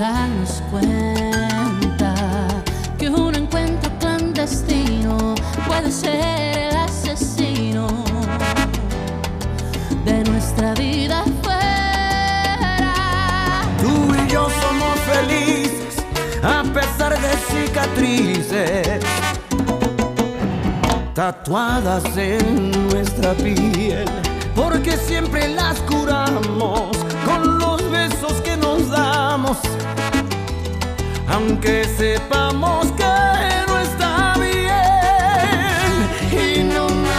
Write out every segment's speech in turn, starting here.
darnos cuenta que un encuentro clandestino puede ser el asesino de nuestra vida fuera. Tú y yo somos felices a pesar de cicatrices tatuadas en nuestra piel, porque siempre las curamos con los besos que nos damos, aunque sepamos que no está bien. Y no me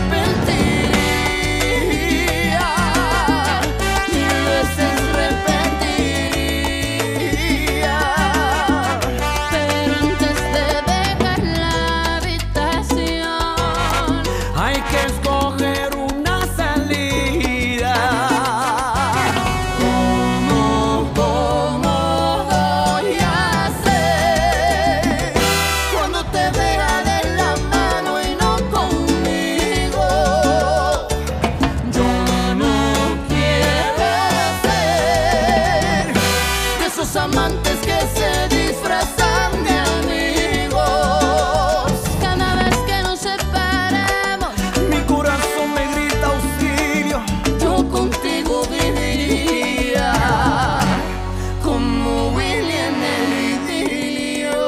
arrepentiría, mil veces repetiría, Pero antes de dejar la habitación hay que escoger una salida. ¿Cómo voy a hacer cuando te vea de la mano y no conmigo? Yo no quiero ser de esos amantes que se disfrazan de amigos. cada vez que nos separemos. Mi corazón me grita auxilio, yo contigo viviría como Willy en el idilio.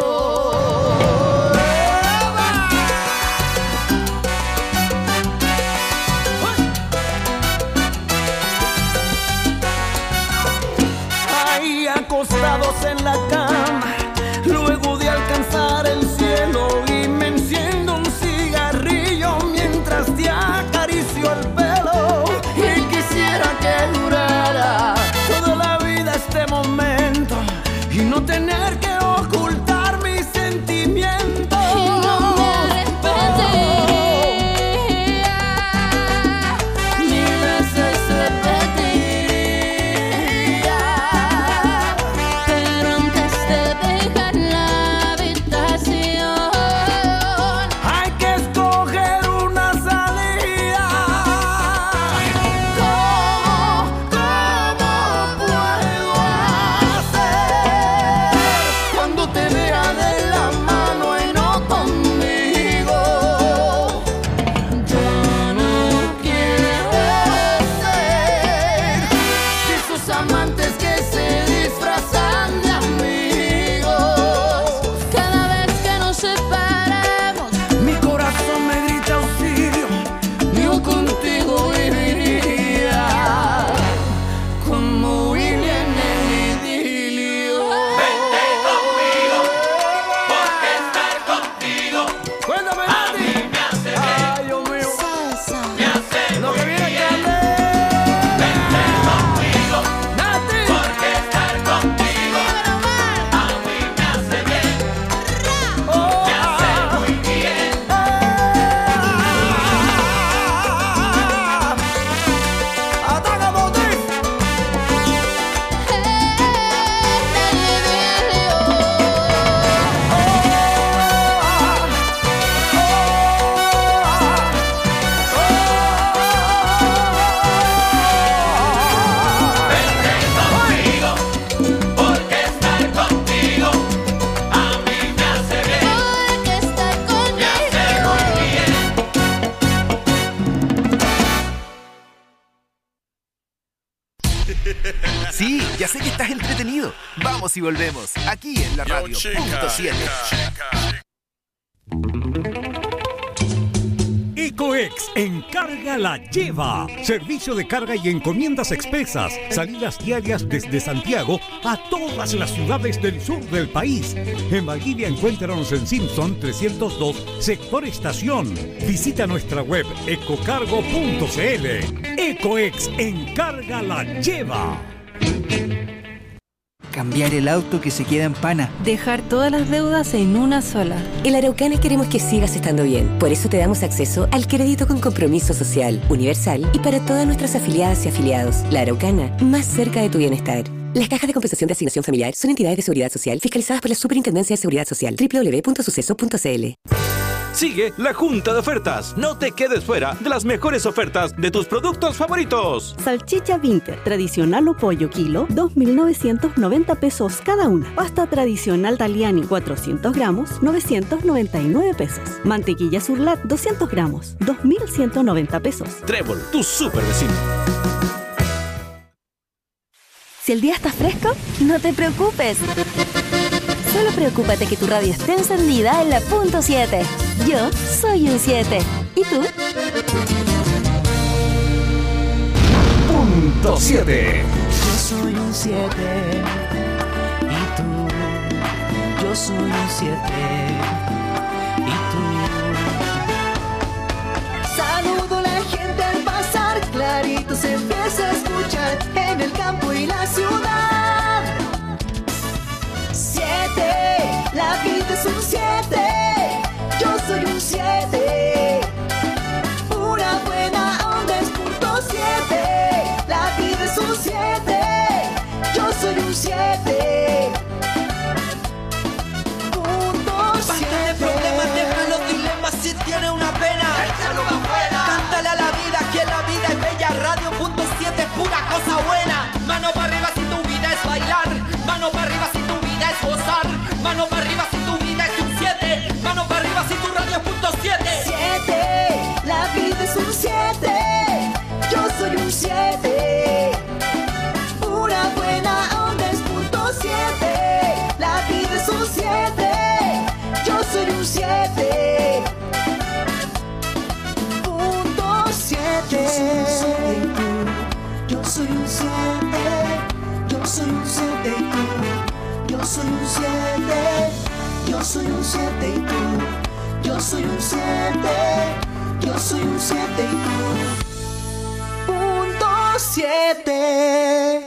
Ahí acostados en la cama, luego de alcanzar el cielo, y me enciendo un cigarrillo mientras te acaricio el pelo. Y quisiera que durara toda la vida este momento y no tener que ocultar mis sentimientos. Y no me arrepentiría, Mil veces repetiría, pero antes de dejar la habitación hay que escoger una salida. ¿Cómo puedo hacer cuando te vea de la mano y no conmigo? Yo no quiero ser de esos amantes que se disfrazan de amigos. cada vez que nos separemos. Mi corazón me grita auxilio, yo contigo viviría como Willy en el idilio. Vente conmigo, porque estar contigo, cuéntame, Nati, me hace bien. Ay, Dios mío, me hace lo que viene que vente conmigo, Nati, porque estar contigo a mí me hace bien. Me hace muy bien. ¡Ataca, Motif! Vente conmigo, porque estar contigo a mí me hace bien. Porque estar Me conmigo hace muy bien. Sí, ya sé que estás entretenido. Vamos y volvemos, aquí en la radio. Punto 7. Ecoex Encarga la Lleva. Servicio de carga y encomiendas expresas. Salidas diarias desde Santiago a todas las ciudades del sur del país. En Valdivia encuéntranos en Simpson 302, sector estación. Visita nuestra web ecocargo.cl. Ecoex Encarga la Lleva. Cambiar el auto que se queda en pana. Dejar todas las deudas en una sola. En la Araucana queremos que sigas estando bien. Por eso te damos acceso al crédito con compromiso social, universal y para todas nuestras afiliadas y afiliados. La Araucana, más cerca de tu bienestar. Las cajas de compensación de asignación familiar son entidades de seguridad social fiscalizadas por la Superintendencia de Seguridad Social. www.suceso.cl. Sigue la Junta de Ofertas. No te quedes fuera de las mejores ofertas de tus productos favoritos. Salchicha Vinter, tradicional o pollo kilo, 2.990 pesos cada una. Pasta tradicional Taliani, 400 gramos, 999 pesos. Mantequilla Surlat, 200 gramos, 2.190 pesos. Trébol, tu super vecino. Si el día está fresco, no te preocupes. Solo preocúpate que tu radio esté encendida en la punto 7. Yo soy un 7. ¿Y tú? Punto 7. Yo soy un 7. ¿Y tú? Yo soy un 7. ¿Y tú? Saludo a la gente al pasar, clarito se empieza a escuchar en el campo y la ciudad. 7, la vida es un 7. Yo soy un 7. Una buena onda es punto 7. La vida es un 7. Yo soy un 7. Punto 7. Basta de problemas, deja los dilemas. Si tiene una pena, échalo afuera. Cántale a la vida que la vida es bella. Radio punto 7 es pura cosa buena. Mano para arriba si tu vida es bailar. Mano para arriba si tu vida es gozar. Mano para arriba si tu vida es un 7. Mano para arriba si tu radio es punto 7. 7, la vida es un 7. Yo soy un 7. Una buena onda es punto 7. La vida es un 7. Yo soy un 7. Punto 7. Yo soy un 7. Yo soy un 7 y tú. Yo soy un 7. Yo soy un 7 y tú. Yo soy un 7. Yo soy un 7 y tú. Punto 7.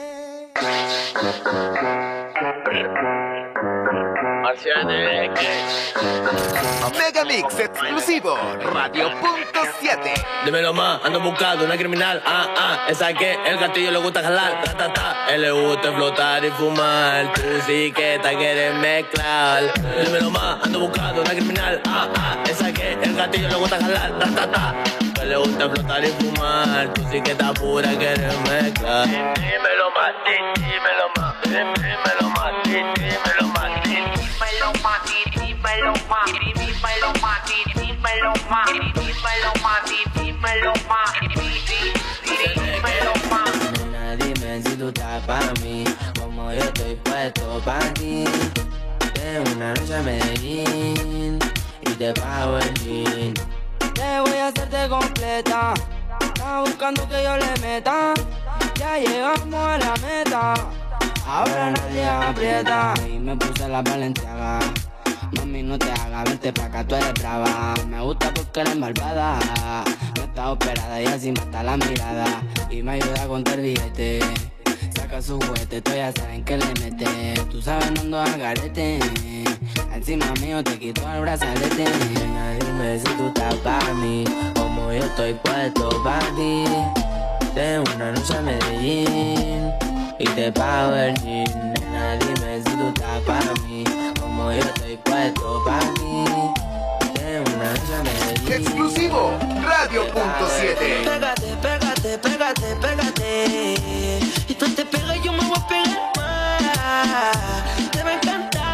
Mega Mix exclusivo, Radio punto 7. Dímelo más, ando buscando una criminal. Esa que el gatillo le gusta jalar. Él le gusta explotar y fumar. Tú sí que te quieres mezclar. Dímelo más, ando buscando una criminal. Esa que el gatillo le gusta jalar. Él le gusta explotar y fumar. Tú sí que estás pura, quieres mezclar. Dímelo más, dímelo más, dímelo más, dímelo más, dímelo más, dímelo más, dímelo más, dímelo más, dímelo más, dímelo más, dímelo más. Nena, dime si tú estás para mí, como yo estoy puesto para ti. De una noche a Medellín y te pago el jean. Te voy a hacerte completa. Estás buscando que yo le meta. Ya llegamos a la meta. Ahora nadie aprieta. Y me puse la Balenciaga. Mami, no te hagas, vente pa' acá, tú eres brava. Me gusta porque eres malvada. No está operada y así mata la mirada. Y me ayuda a contar billete. Saca su juguete, tú ya saben que le mete. Tú sabes, no ando al garete. Encima mío te quito el brazalete. Nena, dime si tú estás para mí, como yo estoy puesto para ti. De una noche a Medellín y te pago el jean. Nena, dime si tú estás para mí, como yo estoy puesto para ti. De una noche a Medellín. Exclusivo, Radio punto 7. Pégate, pégate, pégate, pégate. Y tú te pegas y yo me voy a pegar más. Te va a encantar.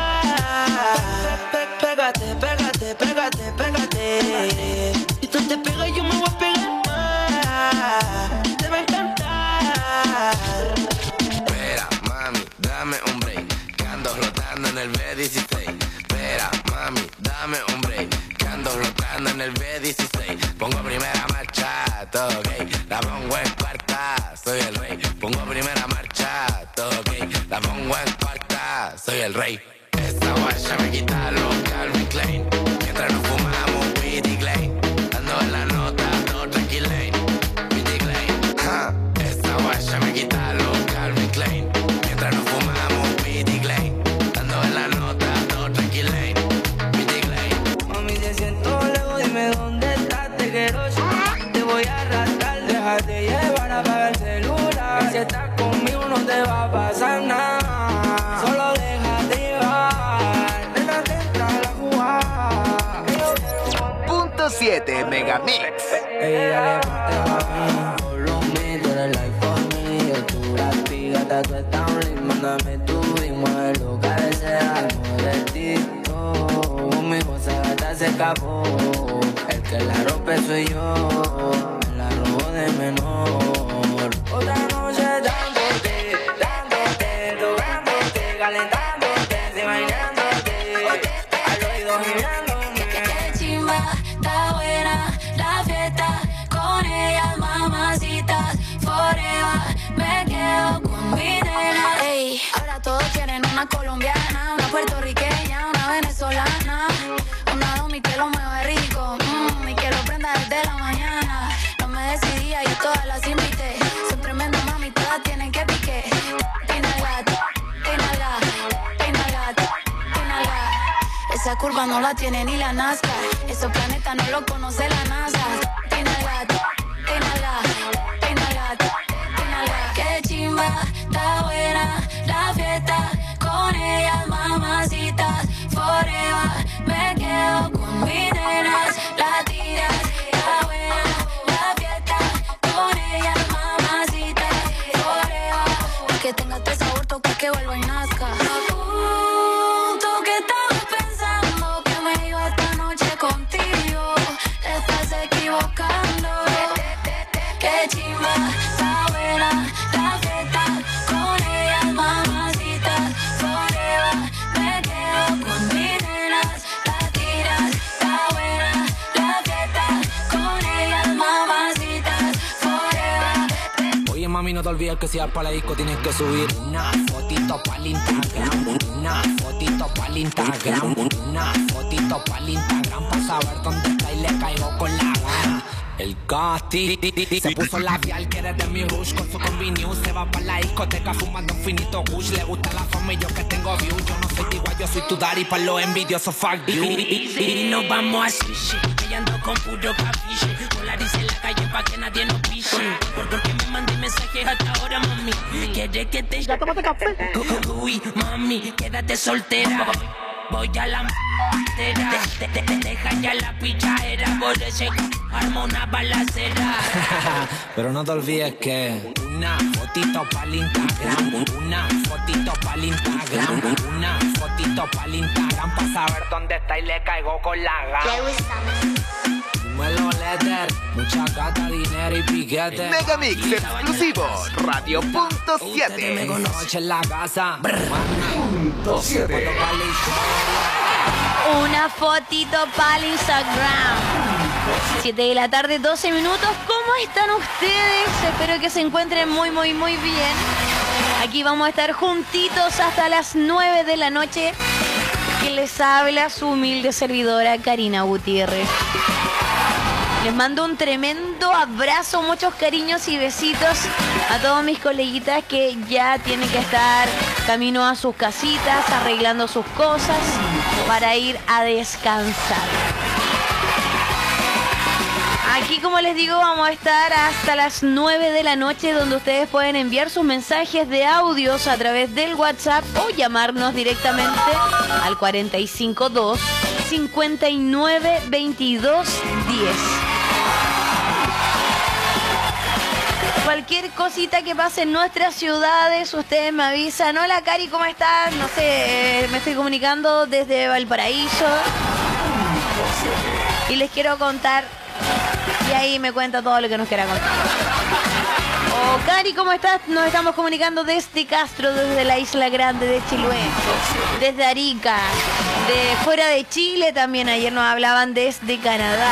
Pégate, pégate, pégate, pégate. Y tú te pegas y yo me voy a pegar más. Te va a encantar. Espera, mami, dame un break, que ando flotando en el B16. Espera, mami, dame un break, que ando flotando en el B16. Pongo primera marcha, todo ok. La pongo en cuarta, soy el rey. Pongo primera marcha, todo ok. La pongo en cuarta, soy el rey. Esta guacha me quita los Calvin Klein. Mientras nos fumamos Pity Klein. Dando la nota, no Tranquil Lane. Pity Klein. Esta guacha me quita los Calvin Klein. Mientras nos fumamos Pity Klein. Dando la nota, no Tranquil Lane. Pity Klein. Mami, te siento lejos, dime dónde estás. Te quiero yo, te voy a arrastrar. Déjate llevar, apaga el celular. Y si estás conmigo no te va a pasar nada. Solo déjate llevar. Nena, te entra la jugada. Que yo quiero contigo. 7 Megamix. Ella follow me, tú eres like for me. Yo tú la pigata, tú estás un ritmo. Mándame tu ritmo, mueve lo que deseas. Mueve ti, oh, mi cosa gata se escapó. El que la rompe soy yo, me la robo de menor. Otra noche dándote, tocándote, calentándote, bailándote, al oído girándome. Qué chimba, está buena la fiesta, con ellas mamacitas, forever, me quedo con mi nena. Ey, ahora todos quieren una colombiana, una puertorriqueña, una venezolana, una domi que lo mueve rico, y que lo prenda desde la mañana. No me decidía y todas las invité, son tremendas mami, todas tienen que pique. Esa curva no la tiene ni la NASCAR, esos planetas no lo conoce la NASA. Qué chimba, está buena la fiesta, con ellas mamacitas, forever, me quedo con mis nenas, la tiras, está buena la fiesta, con ellas mamacitas, forever, que tenga tu sabor, toca que vuelva y nazca. Contigo te estás equivocando. Qué chimba, está buena la fiesta, con ellas mamacitas, forever, me quedo con mis nenas, las tiras, está buena la fiesta, con ellas mamacitas, forever. Oye mami, no te olvides que si vas para la disco tienes que subir una fotito para el Instagram, una fotito para el Instagram, una fotito para el Instagram, para saber dónde está y le caigo con la gana. El Casti se puso labial, quiere de mi rush, con su combi news se va para la discoteca fumando un finito gush. Le gusta la fama y yo que tengo view, yo no soy igual, yo soy tu daddy para los envidiosos, fuck you. Y nos vamos a sushi, ella ando con puro capiche, polarice en la calle pa' que nadie nos piche. Porque me mandé mensajes hasta ahora, mami, quiere que te... ¿Ya tomaste café? Uy, mami, quédate soltera. Voy a la m***era, deja ya la pichadera, por ese arma una balacera. Pero no te olvides que una fotito pa'l Instagram, una fotito pa'l Instagram, una fotito pa'l Instagram, pa' saber dónde está y le caigo con la gana. Dímelo, letter, mucha gata, dinero y piquete. Megamix exclusivo, Radio.7. Me conoce en la casa. .7. Una fotito para el Instagram. 7 de la tarde, 12 minutos. ¿Cómo están ustedes? Espero que se encuentren muy bien. Aquí vamos a estar juntitos hasta las 9 de la noche. Que les habla su humilde servidora Karina Gutiérrez. Les mando un tremendo abrazo, muchos cariños y besitos a todos mis coleguitas que ya tienen que estar camino a sus casitas, arreglando sus cosas para ir a descansar. Aquí, como les digo, vamos a estar hasta las 9 de la noche, donde ustedes pueden enviar sus mensajes de audios a través del WhatsApp o llamarnos directamente al 452 59 22 10. Cualquier cosita que pase en nuestras ciudades, ustedes me avisan. Hola, Cari, ¿cómo estás? No sé, me estoy comunicando desde Valparaíso y les quiero contar, y ahí me cuenta todo lo que nos quiera contar. Oh, Cari, ¿cómo estás? Nos estamos comunicando desde Castro, desde la Isla Grande de Chiloé, desde Arica, de fuera de Chile también. Ayer nos hablaban desde Canadá.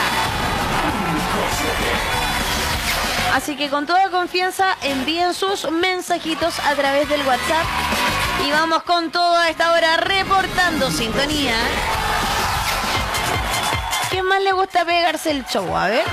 Así que con toda confianza envíen sus mensajitos a través del WhatsApp. Y vamos con todo a esta hora reportando sintonía. ¿Quién más le gusta pegarse el show? A ver.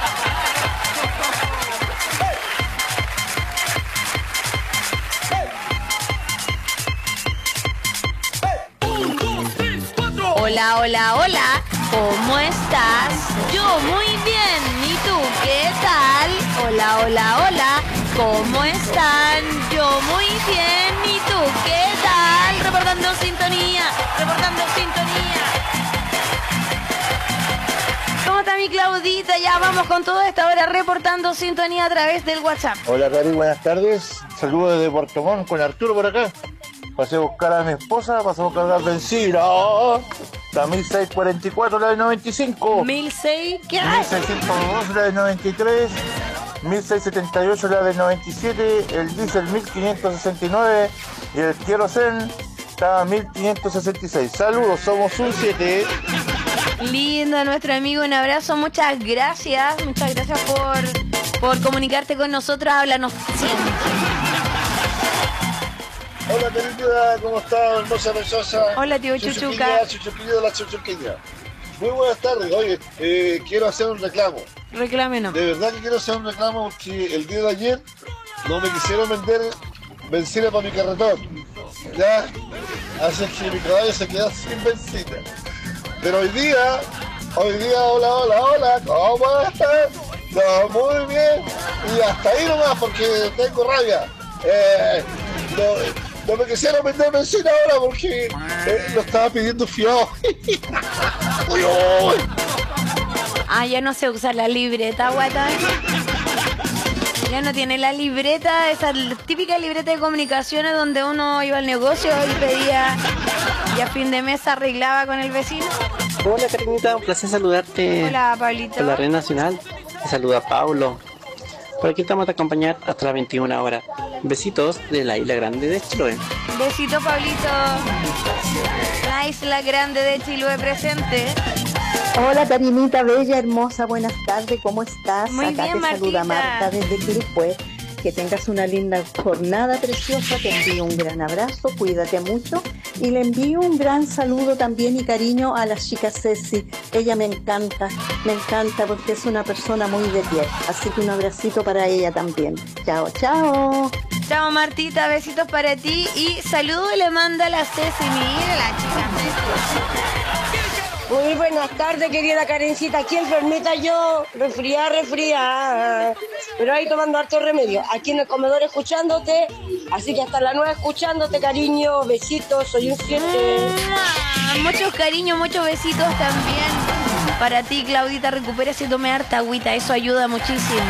Hola, hola, hola. ¿Cómo estás? Yo muy bien. ¿Y tú qué tal? Hola, hola, hola. ¿Cómo están? Yo muy bien. ¿Y tú qué tal? Reportando sintonía. Reportando sintonía. ¿Cómo están mi Claudita, ya vamos con toda esta hora reportando sintonía a través del WhatsApp. Hola Cari, buenas tardes. Saludos desde Puerto Montt con Arturo por acá. Pasé a buscar a mi esposa, pasamos a cargar benzina. La 1644, la de 95. 1600, ¿qué? 1602, la de 93. 1678, la de 97. El diésel 1569. Y el querosén está a 1566. Saludos, somos un 7. Lindo nuestro amigo, un abrazo, muchas gracias por comunicarte con nosotros, háblanos siempre. Hola querida, ¿cómo estás? Hermosa, preciosa. Hola tío Chuchuca. Chuchuquilla de la Chuchuquilla. Muy buenas tardes, oye, quiero hacer un reclamo. Reclámenos. De verdad que quiero hacer un reclamo porque el día de ayer no me quisieron vender benzina para mi carretón. Ya, así que mi caballo se queda sin benzina. Pero hoy día, hola, ¿cómo estás? No, muy bien. Y hasta ahí nomás porque tengo rabia. No me quisieron vender benzina ahora porque lo estaba pidiendo fiado. Uy, uy. Ah, ya no se usa la libreta, guata. Ya no tiene la libreta, esa típica libreta de comunicaciones donde uno iba al negocio y pedía y a fin de mes arreglaba con el vecino. Hola Karinita, un placer saludarte. Hola Pablito. Por la red nacional. Te saluda Paulo. Por aquí estamos a acompañar hasta las 21 horas. Besitos de la Isla Grande de Chiloé. Besito Pablito. La Isla Grande de Chiloé presente. Hola Karinita, bella, hermosa, buenas tardes, ¿cómo estás? Muy Acá bien, te saluda Martita. Marta desde Quilpué. Que tengas una linda jornada preciosa, te envío un gran abrazo, cuídate mucho y le envío un gran saludo también y cariño a la chica Ceci. Ella me encanta porque es una persona muy de pie, así que un abracito para ella también. Chao, chao. Chao Martita, besitos para ti y saludo le manda la Ceci, mira la chica Ceci. Muy buenas tardes, querida Karencita. Aquí enfermita yo, resfriada. Pero ahí tomando harto remedio. Aquí en el comedor escuchándote. Así que hasta la nueva escuchándote, cariño. Besitos, soy un 7. Muchos cariños, muchos besitos también. Para ti, Claudita, recupérese y tome harta agüita. Eso ayuda muchísimo.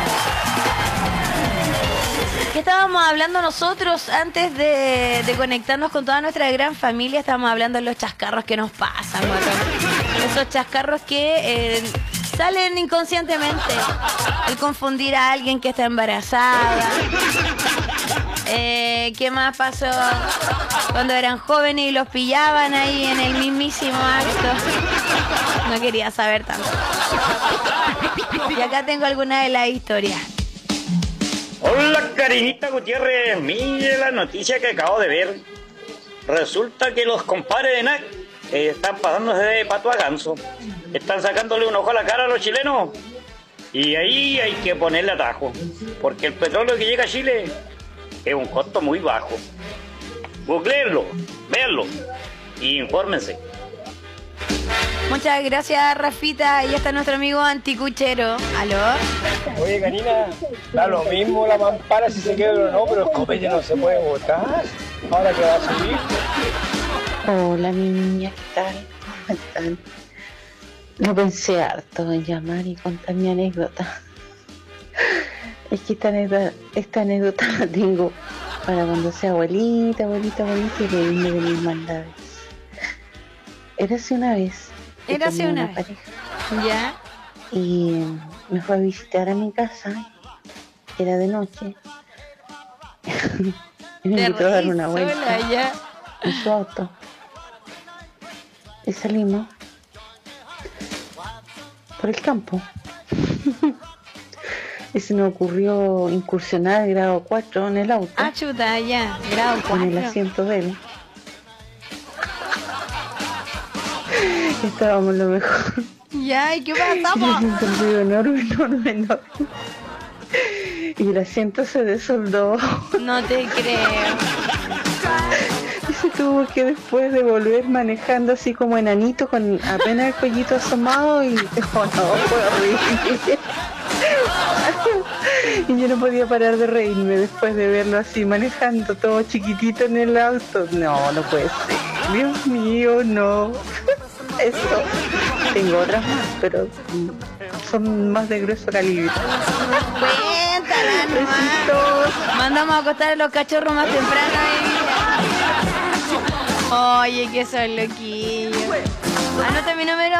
¿Qué estábamos hablando nosotros antes de conectarnos con toda nuestra gran familia? Estábamos hablando de los chascarros que nos pasan, esos chascarros que salen inconscientemente. El confundir a alguien que está embarazada. ¿Qué más pasó cuando eran jóvenes y los pillaban ahí en el mismísimo acto? No quería saber tanto. Y acá tengo alguna de las historias. Hola Karinita Gutiérrez, mire la noticia que acabo de ver. Resulta que los compadres de NAC están pasándose de pato a ganso. Están sacándole un ojo a la cara a los chilenos. Y ahí hay que ponerle atajo. Porque el petróleo que llega a Chile es un costo muy bajo. Googleenlo, véanlo y infórmense. Muchas gracias, Rafita. Ahí está nuestro amigo anticuchero. ¿Aló? Oye, Karina, da lo mismo la mampara si se queda o no, pero el copete no se puede botar. Ahora que va a subir. Hola, mi niña, ¿qué tal? ¿Cómo están? No pensé harto en llamar y contar mi anécdota. Es que esta anécdota la tengo para cuando sea abuelita y reírme de mis maldades. Érase una vez. Érase una vez. Pareja. ¿Ya? Y me fue a visitar a mi casa. Era de noche. Y me invitó a dar una vuelta sola, ya. en su auto. Y salimos por el campo. Y se nos ocurrió incursionar el grado 4 en el auto. Ah, chuta, ya. Grado 4. Con el asiento de él. Estábamos lo mejor. Ya, ¿y qué pasaba? Un ruido enorme. Y el asiento se desoldó. No te creo. Y se tuvo que después de volver manejando así como enanito con apenas el cuellito asomado y fue horrible. Y yo no podía parar de reírme después de verlo así manejando todo chiquitito en el auto. No puede ser. Dios mío, no. Eso. Tengo otras más, pero son más de grueso calibre. Cuéntala nomás. Mandamos a acostar a los cachorros más temprano, baby. Oye, que son loquillos. Anota mi número.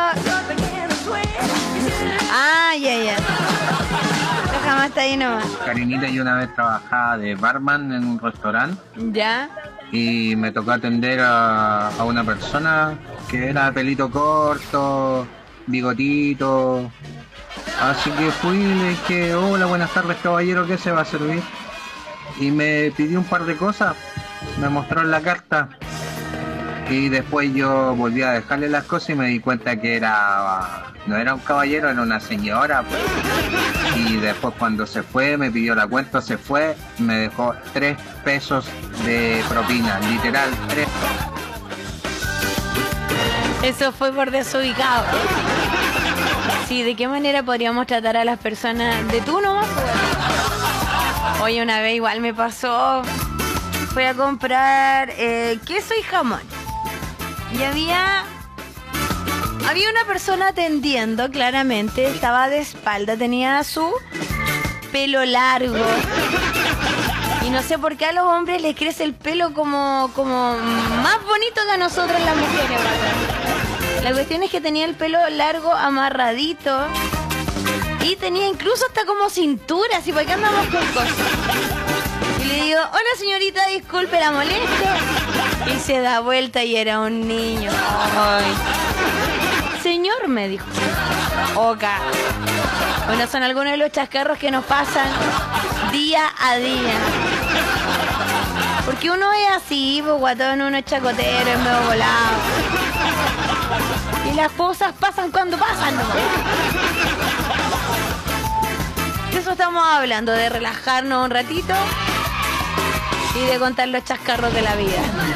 Ah, ya. Jamás está ahí nomás. Karinita, yo una vez trabajaba de barman en un restaurante. Ya. Y me tocó atender a una persona que era de pelito corto, bigotito. Así que fui y le dije, hola, buenas tardes caballero, ¿qué se va a servir? Y me pidió un par de cosas, me mostró en la carta. Y después yo volví a dejarle las cosas y me di cuenta que no era un caballero, era una señora. Pues. Y después cuando se fue, me pidió la cuenta, se fue, me dejó 3 pesos de propina, literal, 3. Eso fue por desubicado. Sí, ¿de qué manera podríamos tratar a las personas de tú nomás? Oye, una vez igual me pasó, fui a comprar queso y jamón. Y había una persona atendiendo, claramente, estaba de espalda, tenía su pelo largo. Y no sé por qué a los hombres les crece el pelo como más bonito que a nosotros las mujeres, ¿verdad? La cuestión es que tenía el pelo largo, amarradito. Y tenía incluso hasta como cintura, así, ¿por qué andamos con cosas? Y le digo, hola señorita, disculpe la molestia. Y se da vuelta y era un niño. Ay. Señor, me dijo. Oca. Bueno, son algunos de los chascarros que nos pasan día a día. Porque uno es así, pues guatón, uno es chacotero, es medio volado. Y las cosas pasan cuando pasan, ¿no? De eso estamos hablando, de relajarnos un ratito y de contar los chascarros de la vida.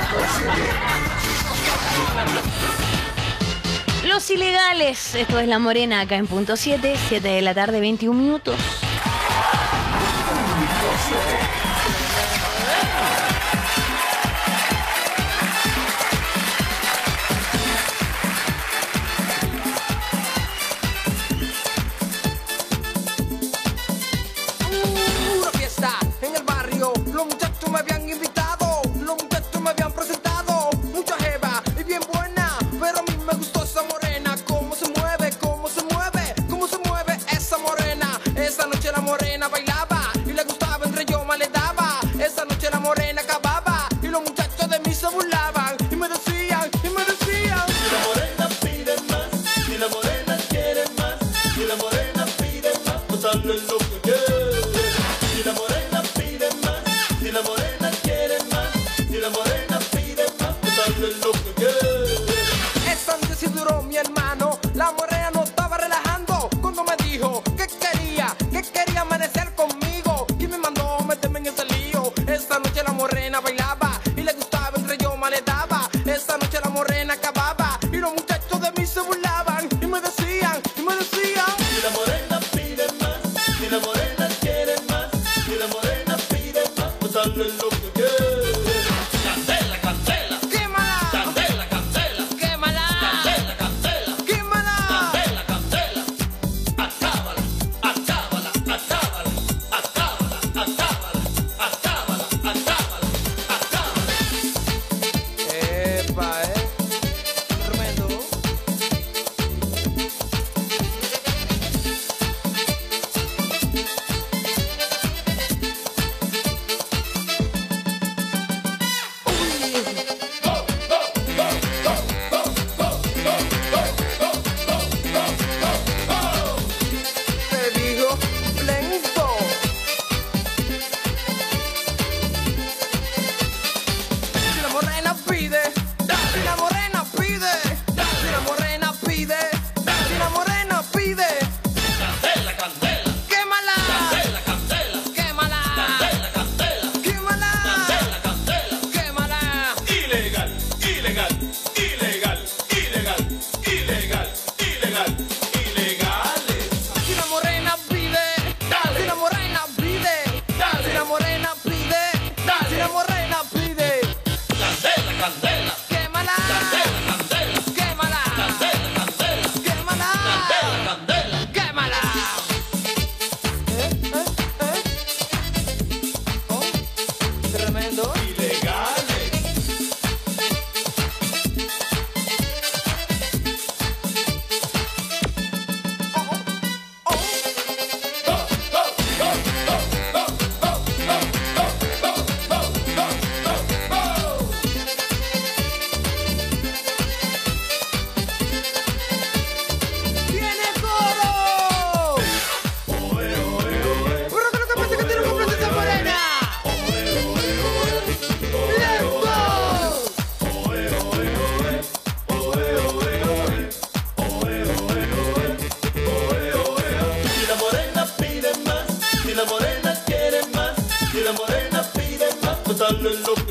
Los ilegales, esto es La Morena acá en punto 7 de la tarde, 21 minutos.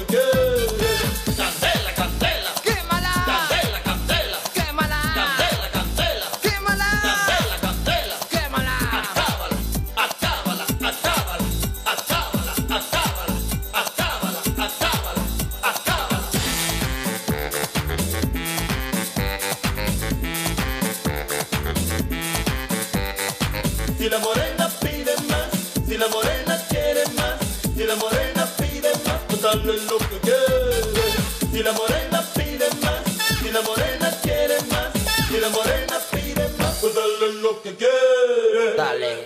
que quiere. Candela, candela, quémala. Candela, candela, Quémala. Candela, candela, Quémala. Candela, candela, Quémala. acábala, acábala, acábala, acábala, acábala, acábala, acábala, acábala. Si la morena pide más, si la morena quiere más, si la morena pide más, pues dale lo que quiere. Si la morena pide más, si la morena quiere más, si la morena pide más, pues dale lo que quiere. Dale.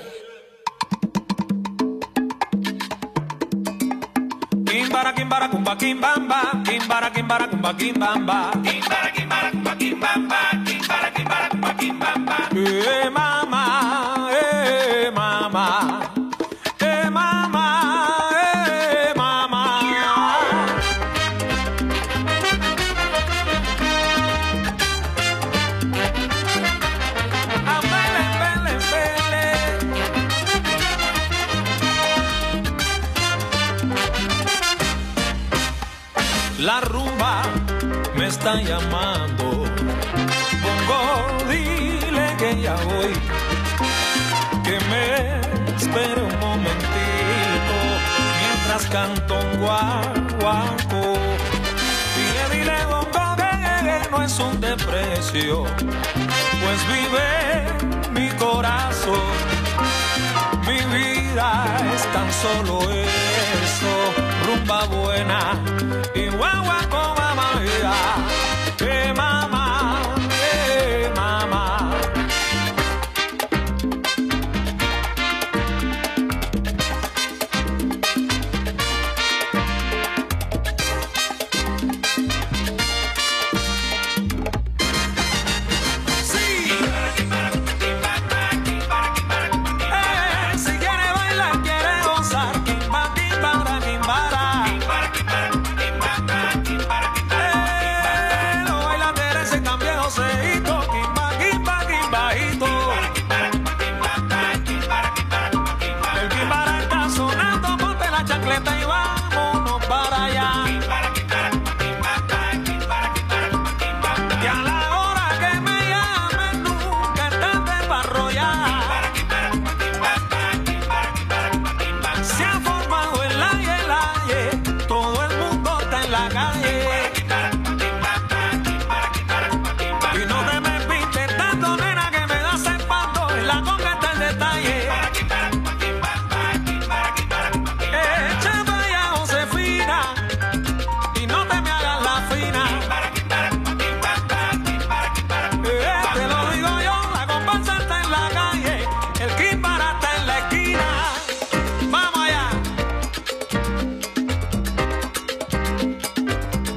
Kimbara, kimbara, kumba, kimbamba. Kimbara, kimbara, kumba, kimbamba. Kimbara, kimbara, kumba, kimbamba. Kimbara, kimbara, kumba, kimbamba. Mama, mama. Mama, mama. Ambele, bele, bele. La rumba me está llamando. Bongo, dile que ya voy. Que me espere un momentito mientras canto un guaguaco. Dile bongo que no es un desprecio, pues vive mi corazón. Mi vida es tan solo eso, rumba buena y guaguaco, mamá mía. Mamá, mamá. Si quiere bailar, quiere gozar, kimba, kimbara, kimbara. Los bailadores se cambian Joseito, kimba, kimba, kimbajito. El kimbara está sonando, ponte la chancleta y vámonos para allá. Y a la hora que me llamen, nunca es tarde para arrollar. Se ha formado el aye, todo el mundo está en la calle. Y no te me pintes tanto, nena, que me das espanto. En la conga está el detalle. Echa para allá, Josefina, y no te me hagas la fina. Te lo digo yo, la comparsa está en la calle, el kimbara está en la esquina. Vamos allá.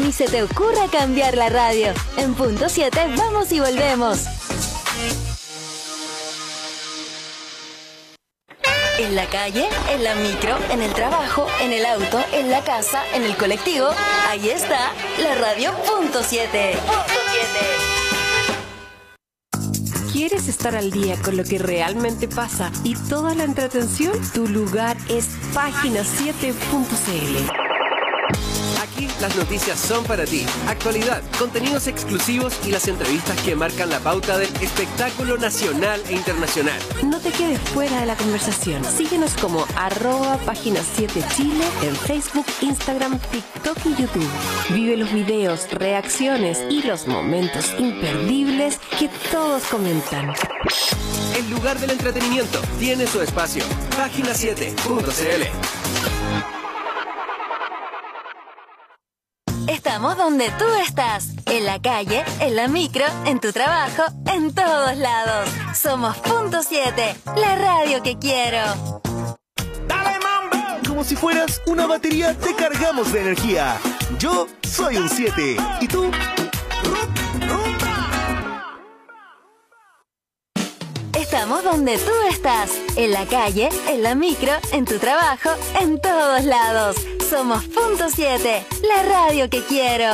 Ni se te ocurra cambiar la radio. En punto 7 vamos y volvemos. En la calle, en la micro, en el trabajo, en el auto, en la casa, en el colectivo. Ahí está la radio punto 7. ¿Quieres estar al día con lo que realmente pasa y toda la entretención? Tu lugar es página7.cl. Aquí las noticias son para ti. Actualidad, contenidos exclusivos y las entrevistas que marcan la pauta del espectáculo nacional e internacional. No te quedes fuera de la conversación. Síguenos como @página7chile en Facebook, Instagram, TikTok y YouTube. Vive los videos, reacciones y los momentos imperdibles que todos comentan. El lugar del entretenimiento tiene su espacio. Página7.cl. Estamos donde tú estás, en la calle, en la micro, en tu trabajo, en todos lados. Somos punto 7, la radio que quiero. Como si fueras una batería, te cargamos de energía. Yo soy un 7. ¿Y tú? Estamos donde tú estás, en la calle, en la micro, en tu trabajo, en todos lados. Somos punto 7, la radio que quiero.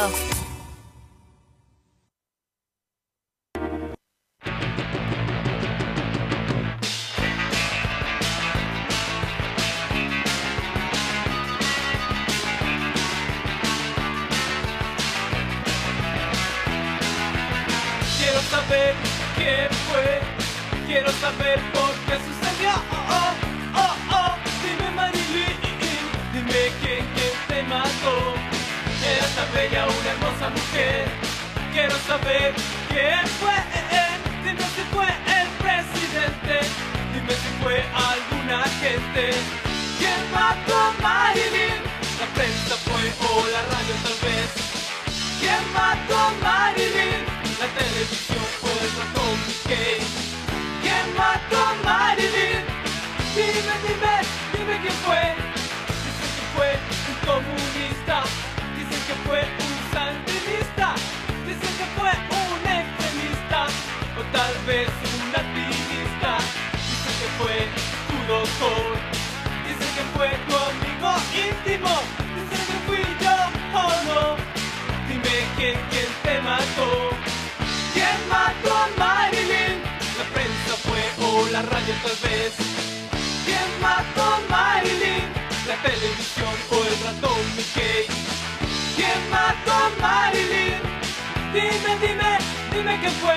Quiero saber qué fue, quiero saber por qué sucedió. Oh, oh, oh, dime Marilyn, dime quién te mató. Era tan bella, una hermosa mujer. Quiero saber quién fue, dime si fue el presidente, dime si fue alguna gente. ¿Quién mató a Marilyn? La prensa fue o la radio tal vez. ¿Quién mató a Marilyn? La televisión fue el ratón Mickey. ¿Quién mató a Marilyn? Dime, dime, dime quién fue. Dicen que fue un comunista, dicen que fue un sandinista, dicen que fue un extremista o tal vez un activista. Dicen que fue tu doctor, dicen que fue tu amigo íntimo, dicen que fui yo o no. Dime quién te mató. ¿Quién mató a Marilyn? La prensa fue o la radio tal vez. ¿Quién mató a Marilyn? La televisión o el ratón Mickey. ¿Quién mató a Marilyn? Dime, dime, dime quién fue.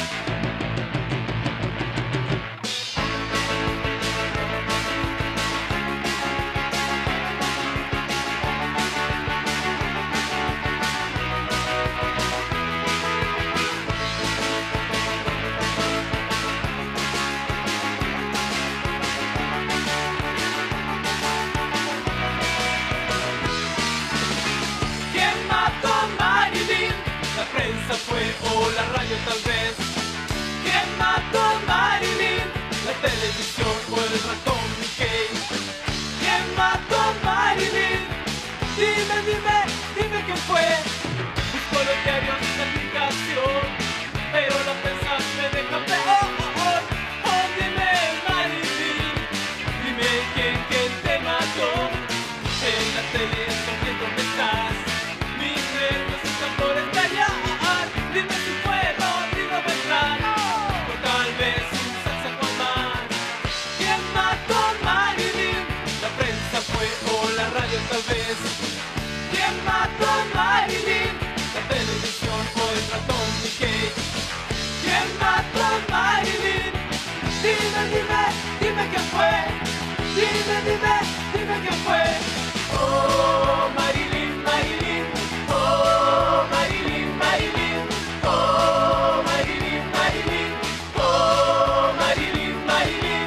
Fue o la radio tal vez. ¿Quién mató a Marilyn? La televisión o el ratón Mickey. ¿Quién mató a Marilyn? Dime, dime, dime quién fue. Busco los diarios de la aplicación, pero la prensa me deja peor. Oh, dime Marilyn, dime quién te mató. En la tele, ¿dónde estás? Mis nervios están por estallar. Dime si fue Rodrigo Beltrán o tal vez un saxofonman. ¿Quién mató a Marilyn? La prensa fue o la radio tal vez. ¿Quién mató a Marilyn? La televisión o el ratón Mickey. ¿Quién mató a Marilyn? Dime, dime, dime quién fue. Dime, dime, dime quién fue. Oh, Marilyn, Marilyn. Oh, Marilyn, Marilyn. Oh, Marilyn, Marilyn. Oh, Marilyn, Marilyn.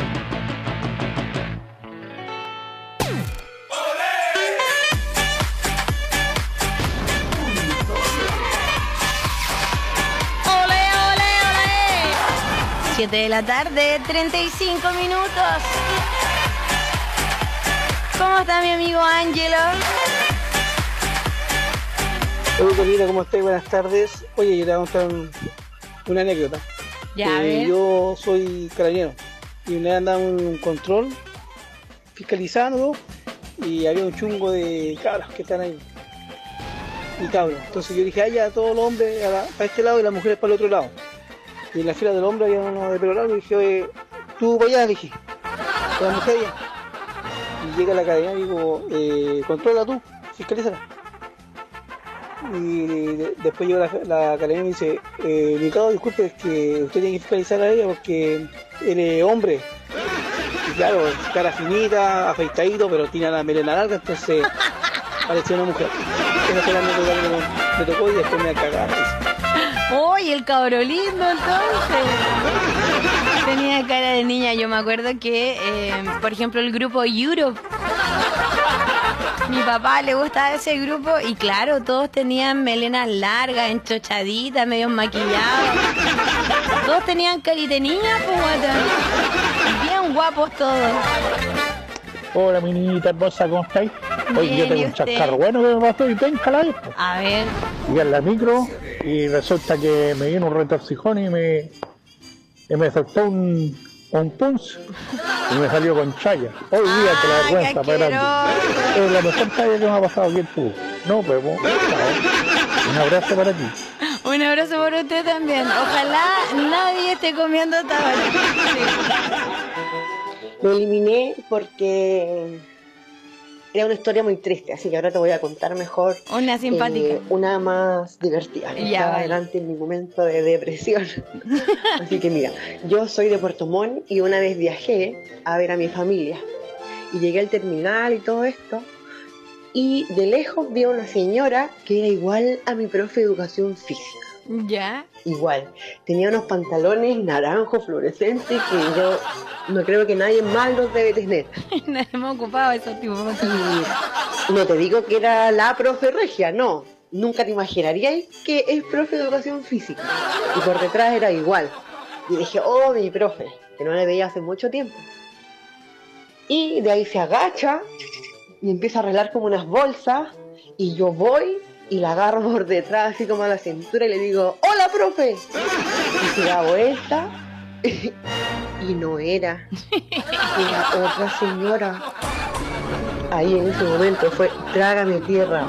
¡Ole, ole, ole! 7 de la tarde, 35 minutos. ¿Cómo está mi amigo Ángelo? Hola Karina, ¿cómo estás? Buenas tardes. Oye, yo te voy a contar una anécdota. Ya, a ver. Yo soy carabinero y una vez andaba en un control fiscalizando y había un chungo de cabras que están ahí. Y cabros. Entonces yo dije, ya todos los hombres para este lado y las mujeres para el otro lado. Y en la fila del hombre había uno de pelo largo y dije, oye, tú para allá, le dije, con la mujer allá. Y llega la cadena y digo, controla tú, fiscalízala. Y después llega la cadena y me dice, Ricardo, disculpe, es que usted tiene que fiscalizar a ella porque él es hombre. Y claro, cara finita, afeitadito, pero tiene la melena larga, entonces parecía una mujer. Esa fue la anécdota que me tocó y después me cagaron. ¡Uy, el cabro lindo entonces! Tenía cara de niña. Yo me acuerdo que, por ejemplo, el grupo Europe. Mi papá le gustaba ese grupo y claro, todos tenían melenas largas, enchochaditas, medio maquillados. Todos tenían carita de niña, pues guatón. Bien guapos todos. Hola, mi niñita hermosa, ¿cómo estáis? Hoy Bien, yo tengo ¿y un usted? chascarro bueno que me pasó y penca la vez. A ver. Fui en la micro y resulta que me vino un retorcijón y me soltó un punch y me salió con chaya. Hoy día que la vergüenza para grande. Es la mejor chaya que me ha pasado aquí en tú. No, pues, un abrazo para ti. Un abrazo por usted también. Ojalá nadie esté comiendo tabaco. Lo eliminé porque era una historia muy triste, así que ahora te voy a contar mejor. Una simpática. Una más divertida. Ya, Estaba vale. adelante en mi momento de depresión. Así que mira, yo soy de Puerto Montt y una vez viajé a ver a mi familia. Y llegué al terminal y todo esto. Y de lejos vi a una señora que era igual a mi profe de educación física. ¿Ya? Igual. Tenía unos pantalones naranjos fluorescentes que yo no creo que nadie más los debe tener. No hemos ocupado esos tipos de pantalones. Y no te digo que era la profe regia, no. Nunca te imaginaríais que es profe de educación física. Y por detrás era igual. Y dije, oh, mi profe, que no le veía hace mucho tiempo. Y de ahí se agacha y empieza a arreglar como unas bolsas. Y yo voy y la agarro por detrás, así como a la cintura, y le digo, ¡hola, profe! Y se da vuelta, y no era. Era otra señora. Ahí en ese momento fue, trágame tierra.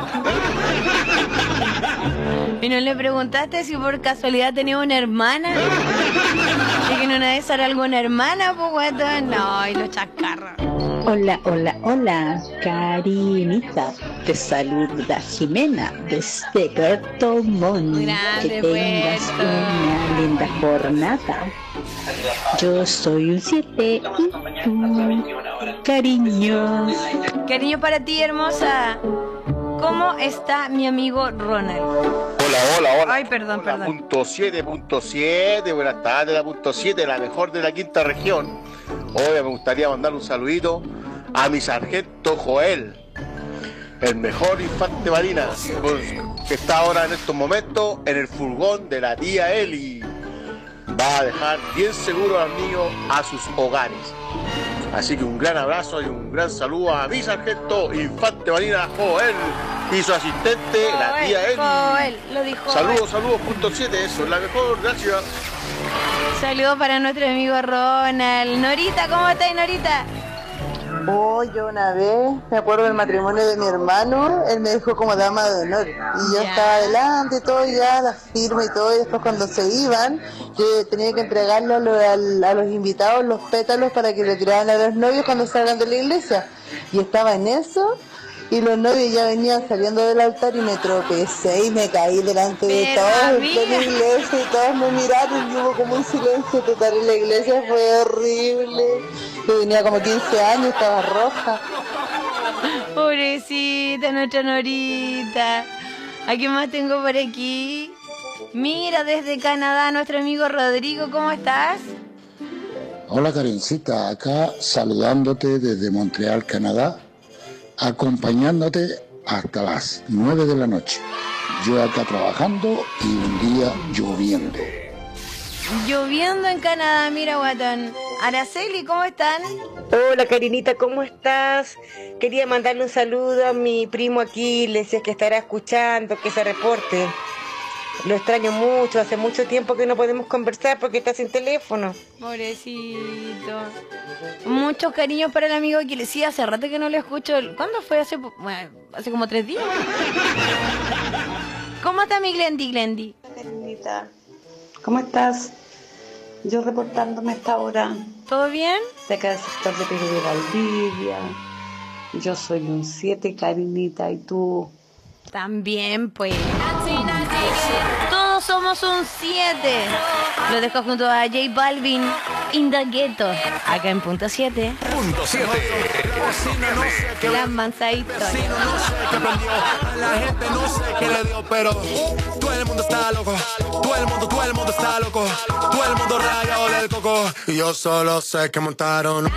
¿Y no le preguntaste si por casualidad tenía una hermana? ¿Y que no una de esas era alguna hermana, pues, guatón? No, y los chascarros. Hola, hola, hola, Karinita. Te saluda Jimena desde Puerto Montt. Que tengas una linda jornada. Yo soy un 7 y tú, cariños. Cariño para ti, hermosa. ¿Cómo está mi amigo Ronald? Hola. Ay, perdón. Punto 7, buenas tardes, la punto 7, la mejor de la quinta región. Hoy me gustaría mandar un saludito a mi sargento Joel, el mejor infante marina, que está ahora en estos momentos en el furgón de la tía Eli. Va a dejar bien seguro a los niños a sus hogares. Así que un gran abrazo y un gran saludo a mi sargento infante marina Joel y su asistente, la tía Eli. Joel, lo dijo. Saludos, punto 7, eso es la mejor, gracias. Saludos para nuestro amigo Ronald. Norita, ¿cómo estás, Norita? Oh, yo una vez me acuerdo del matrimonio de mi hermano, él me dejó como dama de honor y yo estaba adelante y todo, ya la firma y todo, y después cuando se iban yo tenía que entregarle a los invitados los pétalos para que le tiraran a los novios cuando salgan de la iglesia, y estaba en eso y los novios ya venían saliendo del altar y me tropecé y me caí delante de todos en la iglesia y todos me miraron y hubo como un silencio total en la iglesia, fue horrible. Yo tenía como 15 años, estaba roja. Pobrecita, nuestra Norita. ¿A quién más tengo por aquí? Mira, desde Canadá, nuestro amigo Rodrigo, ¿cómo estás? Hola Karencita, acá saludándote desde Montreal, Canadá, acompañándote hasta las 9 de la noche. Yo acá trabajando y un día lloviendo. Lloviendo en Canadá, mira, guatón. Araceli, ¿cómo están? Hola, Karinita, ¿cómo estás? Quería mandarle un saludo a mi primo Aquiles, si es que estará escuchando, que se reporte. Lo extraño mucho, hace mucho tiempo que no podemos conversar porque está sin teléfono. Pobrecito. Muchos cariños para el amigo Aquiles. Sí, hace rato que no lo escucho. ¿Cuándo fue? Hace como 3 días. ¿Cómo está mi Glendy? Karinita, ¿cómo estás? Yo reportándome a esta hora. ¿Todo bien? De acá del sector de Perú de Valdivia. Yo soy un 7, Karinita, ¿y tú? También, pues. Todos somos un 7. Lo dejo junto a J Balvin, In the Ghetto, acá en punto 7. Punto 7. La manzadita. La gente no sé qué le dio, pero todo el mundo está loco. Todo el mundo está loco. Todo el mundo rayado del coco. Y yo solo sé que montaron.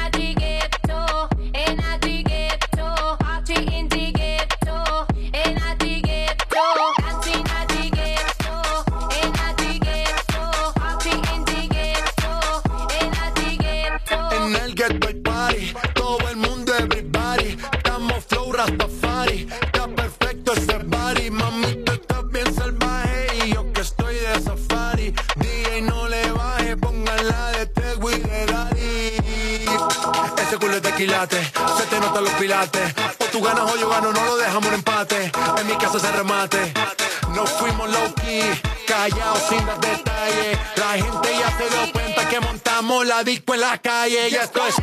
En el ghetto hay party, todo el mundo, everybody. Estamos flow Rastafari, está perfecto ese body. Mami, tú estás bien salvaje y yo que estoy de safari. DJ no le baje, pónganla de Tego y de Daddy. Ese culo es de quilate, se te notan los pilates. O tú ganas o yo gano, no lo dejamos en empate. En mi casa se remate. No fuimos low key, callados sin dar detalles. La gente ya se dio cuenta que montamos la disco en la calle. Y esto es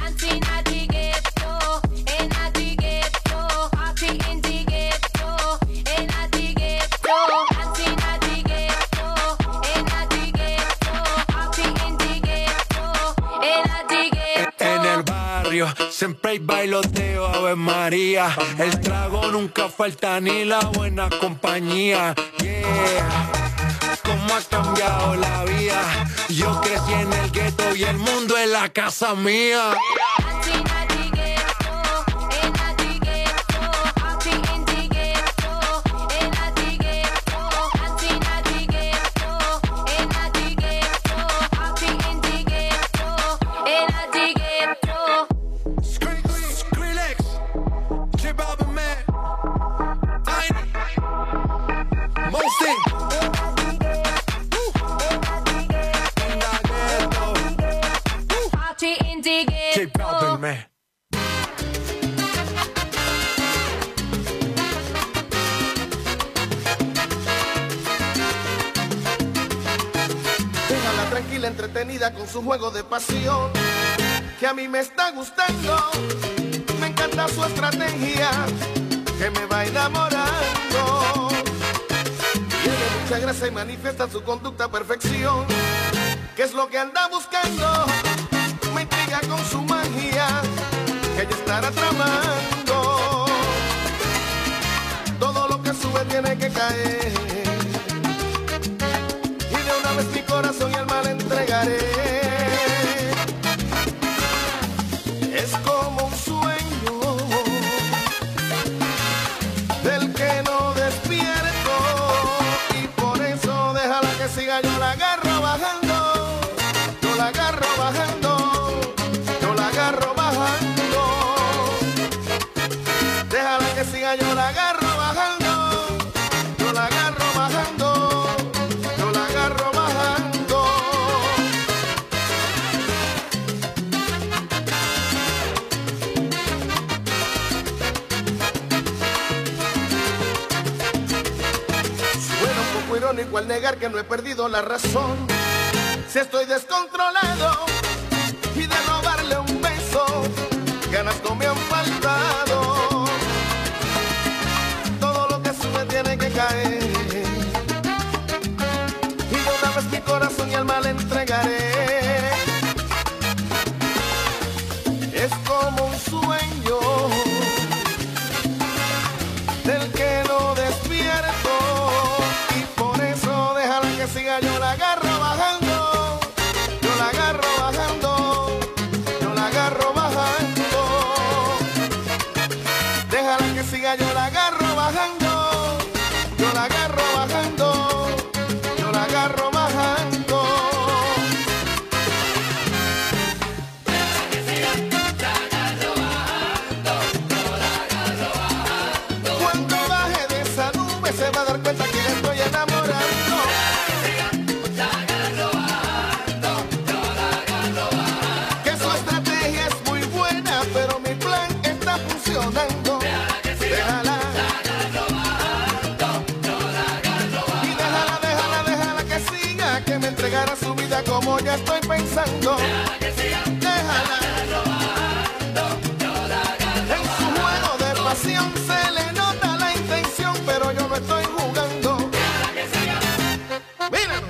en el barrio, siempre hay bailoteo, Ave María. El trago nunca falta ni la buena compañía. Yeah. Cómo ha cambiado la vida. Yo crecí en el gueto y el mundo es la casa mía. Déjala tranquila, entretenida con su juego de pasión, que a mí me está gustando. Me encanta su estrategia, que me va enamorando. Tiene mucha gracia y manifiesta su conducta a perfección, que es lo que anda buscando. Me intriga con su magia, que ella estará tramando. Todo lo que sube tiene que caer, y de una vez mi corazón y alma le entregaré. Es como un sueño del que no despierto, y por eso déjala que siga, yo la agarro bajando, yo la agarro bajando, yo la agarro bajando. Déjala que siga, yo la agarro bajando, yo la agarro bajando, yo la agarro bajando. Suena un poco irónico al negar que no he perdido la razón. Si estoy descontrolado y de robarle un beso, ganas no me han faltado. Todo lo que sube tiene que caer, y de una vez mi corazón y alma le entregaré. Es como un sueño del que no despierto, y por eso déjala que siga, yo la agarro bajando, yo la agarro bajando, yo la agarro bajando. Déjala que siga, yo la agarro bajando, yo la agarro bajando, yo la agarro bajando. como ya estoy pensando. Déjala. En su juego de pasión se le nota la intención, pero yo no estoy jugando. Mira.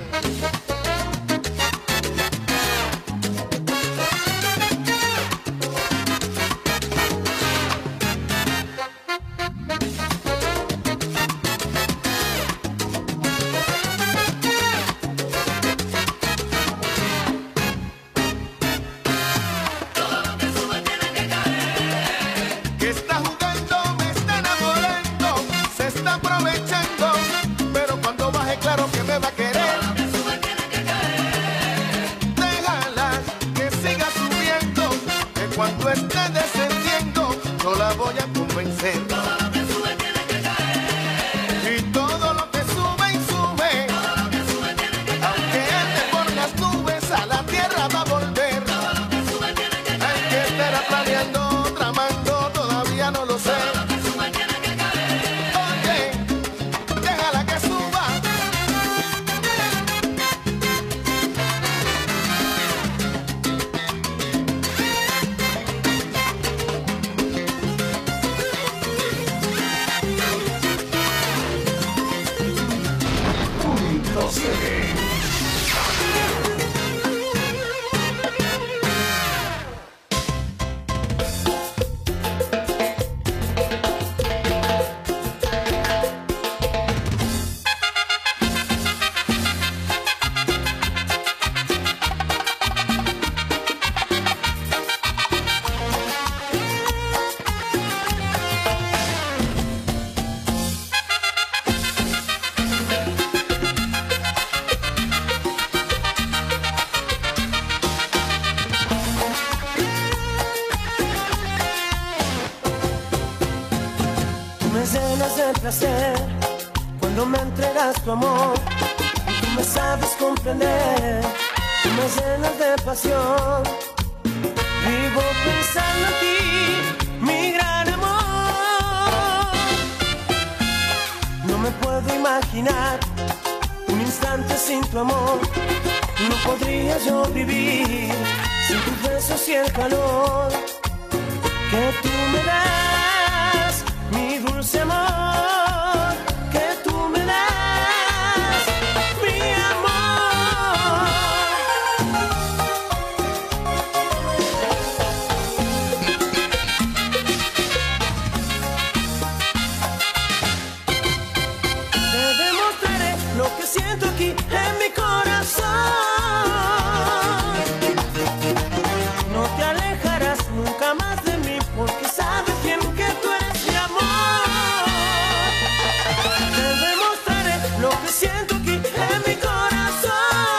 Que está jugando, me está enamorando, se está aprovechando, pero cuando baje claro que me va a querer. Déjala que siga subiendo, que cuando esté descendiendo yo la voy a convencer. Y todo lo que sube y sube, aunque ande por las nubes, a la tierra va a volver. Hay que estar planeando, tramando, todavía no lo sé. Oye, déjala que suba. Punto 7. Tú me llenas de placer cuando me entregas tu amor. Tú me sabes comprender, tú me llenas de pasión. Vivo pensando en ti, mi gran amor. No me puedo imaginar un instante sin tu amor. No podría yo vivir sin tus besos y el calor que tú me das, mi dulce amor, que tú me das, mi amor. Te demostraré lo que siento aquí en mi corazón. No te alejarás nunca más de mí, porque sabes bien que tú eres mi amor. Te demostraré lo que siento aquí en mi corazón.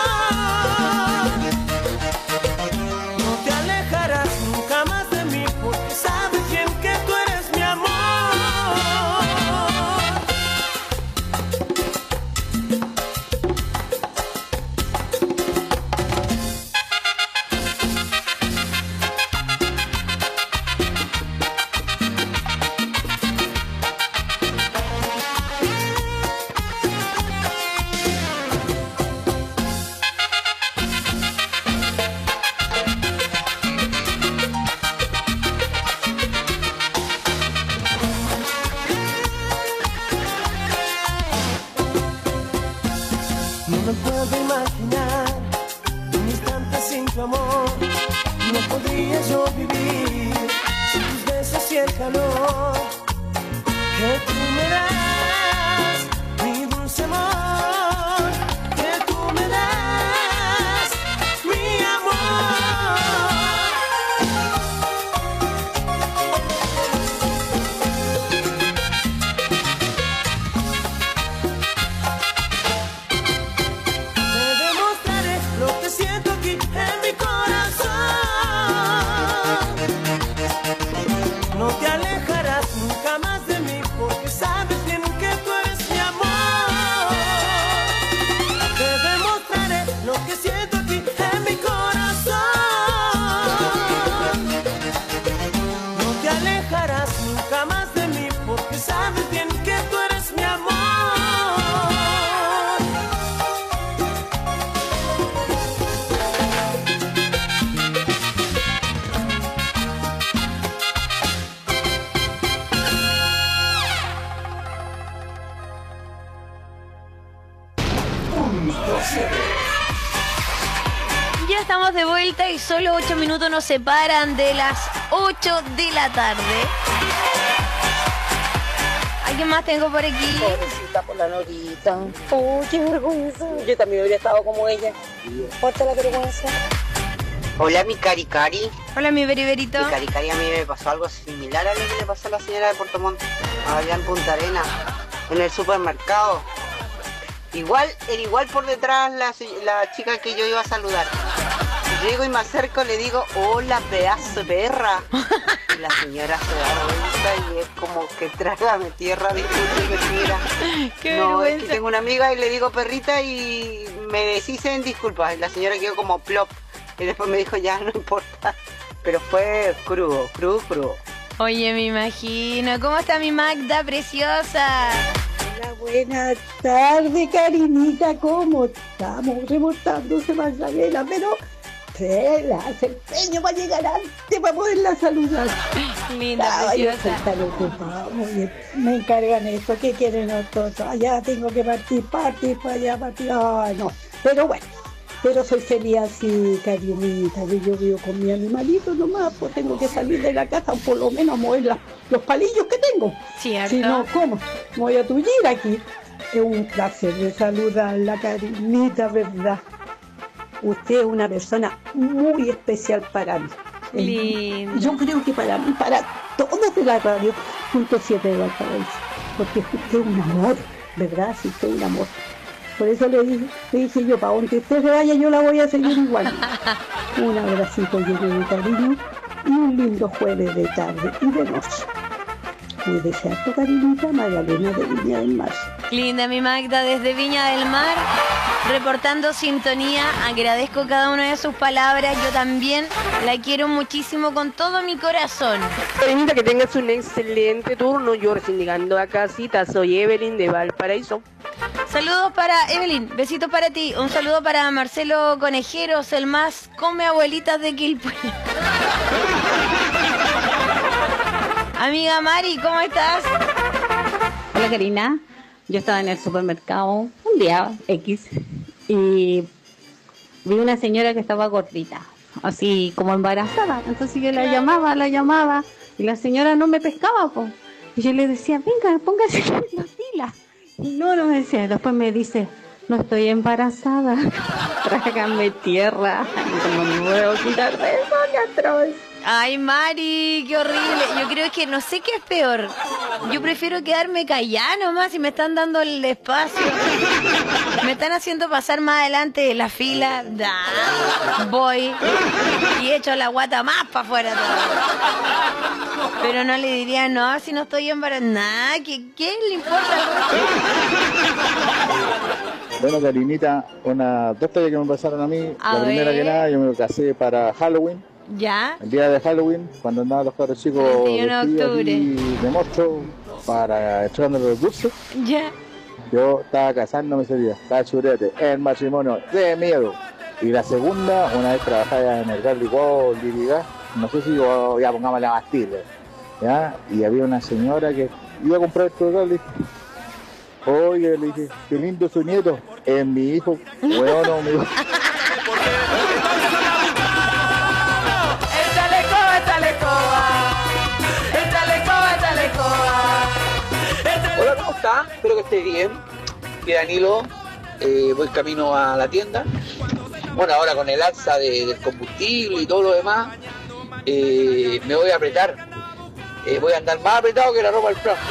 No te alejarás nunca más de mí, porque sabes bien que tú eres mi amor. No me puedo imaginar un instante sin tu amor. No podría yo vivir sin tus besos y el calor que tú me das, mi dulce amor, que tú me das, mi amor. Te demostraré lo que siento aquí en mi corazón. No te alejarás punto 7. Ya estamos de vuelta y solo 8 minutos nos separan de las 8 de la tarde. ¿Alguien más tengo por aquí? Pobrecita por la Norita. Oh, qué vergüenza. Yo también hubiera estado como ella. Porta la vergüenza. Hola, mi Cari. Hola, mi Beriberito. Mi Cari, a mí me pasó algo similar a lo que le pasó a la señora de Puerto Montt, allá en Punta Arena, en el supermercado. Era igual por detrás la chica que yo iba a saludar. Llego y me acerco, le digo, hola, pedazo de perra. Y la señora se da vuelta y es como que trágame tierra, disculpe, señora. Qué no, vergüenza. es que tengo una amiga y le digo perrita y me deshicen disculpas. Y la señora quedó como plop. Y después me dijo, ya, no importa. Pero fue crudo. Oye, me imagino. ¿Cómo está mi Magda preciosa? Hola, buenas tardes, Karinita. ¿Cómo estamos? Remontándose Magdalena, pero se hace empeño para llegar antes para poderla saludar. Linda, preciosa. Tan ocupado. Muy bien. Me encargan esto. ¿Qué quieren nosotros? Allá tengo que partir para allá, partir. Ay, no. Pero bueno. Pero soy feliz así, Karinita, que yo vivo con mi animalito nomás, pues tengo que salir de la casa, o por lo menos mover los palillos que tengo. Cierto. Si no, ¿cómo? Me voy a tullir aquí. Es un placer de saludarla, Karinita, ¿verdad? Usted es una persona muy especial para mí. Lindo. Yo creo que para mí, para todos de la radio, punto 7 de Valparaíso, porque usted es un amor, ¿verdad? Sí, usted es un amor. Por eso le dije yo, para donde usted se vaya, yo la voy a seguir igual. Un abracito lleno de cariño y un lindo jueves de tarde y de noche. Me desea tu Karinita, Magdalena de Viña del Mar. Linda, mi Magda, desde Viña del Mar, reportando sintonía. Agradezco cada una de sus palabras. Yo también la quiero muchísimo con todo mi corazón. Karinita, que tengas un excelente turno. Yo recién llegando a casita, soy Evelyn de Valparaíso. Saludos para Evelyn, besitos para ti. Un saludo para Marcelo Conejeros, el más come abuelitas de Quilpué. Amiga Mari, ¿cómo estás? Hola, Karina. Yo estaba en el supermercado un día X y vi una señora que estaba gordita, así como embarazada. Entonces yo la llamaba y la señora no me pescaba, po. Y yo le decía, venga, póngase la fila. Y no me decía. Después me dice, no estoy embarazada. Trágame tierra. Y como me puedo quitar de eso, qué atroz. Ay, Mari, qué horrible. Yo creo que no sé qué es peor. Yo prefiero quedarme callada nomás y me están dando el espacio. Me están haciendo pasar más adelante de la fila. Voy y echo la guata más para afuera todo. Pero no le diría, no, si no estoy embarazada. Nada, ¿qué le importa? Bueno, Karinita, dos historias que me pasaron a mí. A la primera ver. que nada, yo me casé para Halloween. ¿Ya? El día de Halloween, cuando andaban los cabros chicos 31 de vestidos octubre. aquí de monstruo para entregando los recursos, Ya. yo estaba casándome ese día, estaba churete, el matrimonio de miedo. Y la segunda, una vez trabajaba en el Garlic Wall, no sé si ya pongamos la Bastille, ¿ya? Y había una señora que iba a comprar el programa. Oye, le dije, qué lindo su nieto, es mi hijo, bueno, mi hijo. Hola, ¿cómo está? Espero que esté bien. Y Danilo, voy camino a la tienda. Bueno, ahora con el alza del combustible y todo lo demás, me voy a apretar. Voy a andar más apretado que la ropa del plan.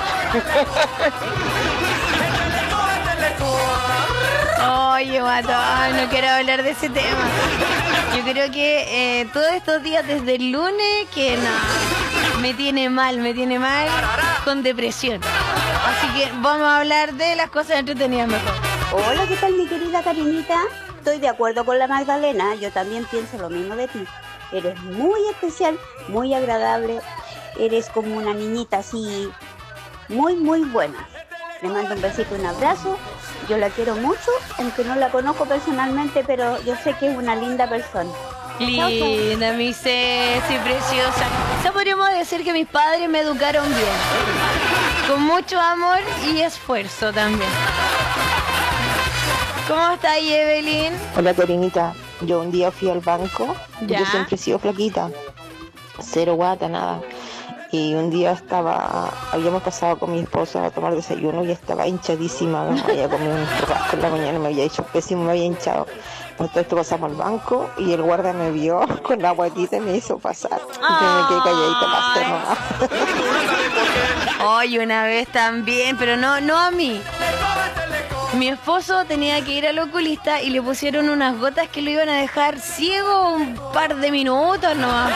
Oye, guatón, no quiero hablar de ese tema. Yo creo que todos estos días desde el lunes que no, me tiene mal con depresión. Así que vamos a hablar de las cosas entretenidas mejor. Hola, ¿qué tal, mi querida Karinita? Estoy de acuerdo con la Magdalena, yo también pienso lo mismo de ti. Eres muy especial, muy agradable, eres como una niñita así, muy, muy buena. Le mando un besito, un abrazo. Yo la quiero mucho, aunque no la conozco personalmente, pero yo sé que es una linda persona. Linda, mi Ceci, preciosa. Eso podríamos decir que mis padres me educaron bien. Con mucho amor y esfuerzo también. ¿Cómo está ahí, Evelyn? Hola, Karinita. Yo un día fui al banco. ¿Ya? Yo siempre he sido flaquita. Cero guata, nada. Y un día habíamos pasado con mi esposo a tomar desayuno y estaba hinchadísima. Me había comido un churrasco en la mañana, me había hecho pésimo, me había hinchado. Por todo esto pasamos al banco y el guarda me vio con la guatita y me hizo pasar. Y yo me quedé calladita, pasé nomás. Hoy una vez también, pero no a mí. Mi esposo tenía que ir al oculista y le pusieron unas gotas que lo iban a dejar ciego un par de minutos nomás.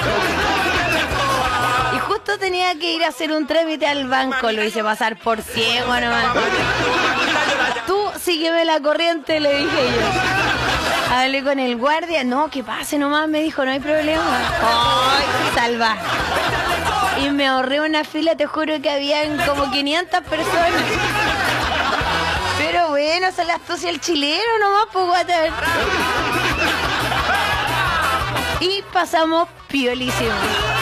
Y justo tenía que ir a hacer un trámite al banco, lo hice pasar por ciego nomás. Tú sígueme la corriente, le dije yo. Hablé con el guardia, no, que pase nomás, me dijo, no hay problema. ¡Ay, salva! Y me ahorré una fila, te juro que habían como 500 personas. Pero bueno, son las tos y el chileno nomás, pues guata. Y pasamos piolísimo.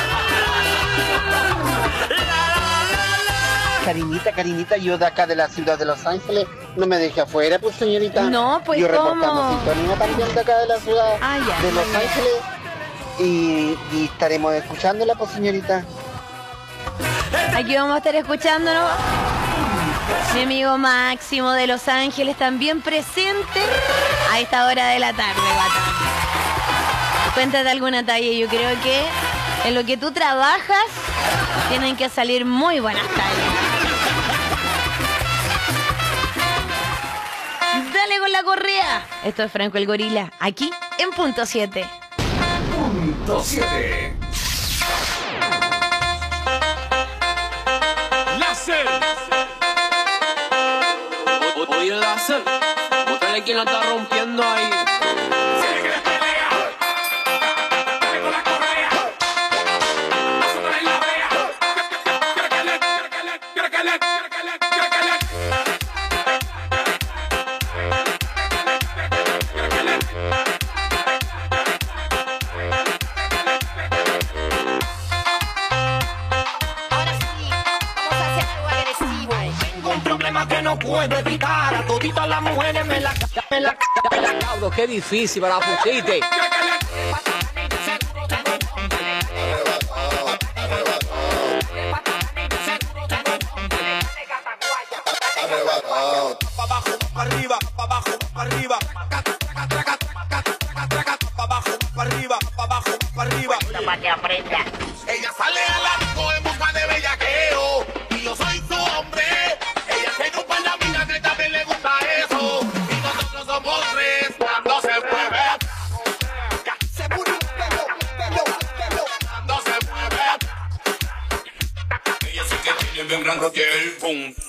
Karinita, yo de acá de la ciudad de Los Ángeles, no me deje afuera, pues señorita. No, pues yo ¿cómo? reportando sintonía también de acá de la ciudad de Los Ángeles y estaremos escuchándola, pues señorita. Aquí vamos a estar escuchándonos. Mi amigo Máximo de Los Ángeles también presente a esta hora de la tarde, guata. Cuéntate alguna talla, yo creo que en lo que tú trabajas tienen que salir muy buenas tallas. Dale con la correa. Esto es Franco el Gorila, aquí en Punto 7. Punto 7. Láser. Oye, Láser, bótale quien la está rompiendo ahí. No puedo evitar a toditas las mujeres me la Cabro, qué difícil para pusiste. Pa' abajo, pa' arriba, pa' abajo, pa' arriba. Pa' abajo, pa' arriba, pa' abajo, pa' arriba. Para que aprenda. Ella sale a la disco en busca de bellaqueo y yo soy su hombre. Ella tiene un par de amigas que también le gusta eso y nosotros somos tres cuando se mueve. Se mueve, cuando se mueve. Ella sí que tiene bien grande el pum.